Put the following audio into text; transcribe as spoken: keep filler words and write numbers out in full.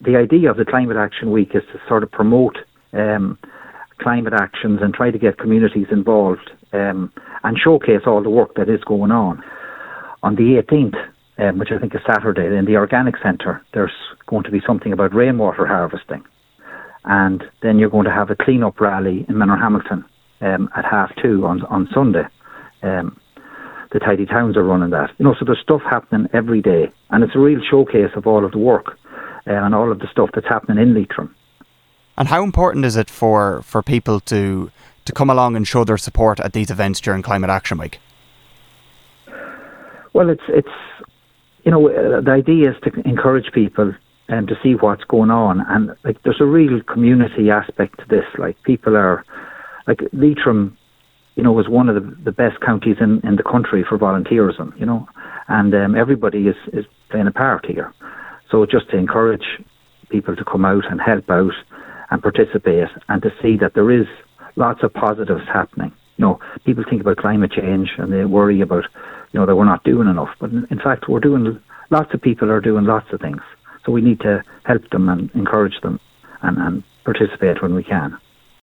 the idea of the Climate Action Week is to sort of promote um, climate actions and try to get communities involved um, and showcase all the work that is going on. On the eighteenth, um, which I think is Saturday, in the Organic Centre, there's going to be something about rainwater harvesting. And then you're going to have a clean-up rally in Manorhamilton um, at half two on, on Sunday. Um, the Tidy Towns are running that. You know, so there's stuff happening every day. And it's a real showcase of all of the work uh, and all of the stuff that's happening in Leitrim. And how important is it for, for people to to come along and show their support at these events during Climate Action Week? Well, it's, it's you know, uh, the idea is to encourage people um, to see what's going on. And, like, there's a real community aspect to this. Like, people are, like, Leitrim, you know, is one of the, the best counties in, in the country for volunteerism, you know, and um, everybody is, is playing a part here. So just to encourage people to come out and help out and participate and to see that there is lots of positives happening. You know, people think about climate change and they worry about, you know, that we're not doing enough. But in, in fact, we're doing, lots of people are doing lots of things. So we need to help them and encourage them and, and participate when we can.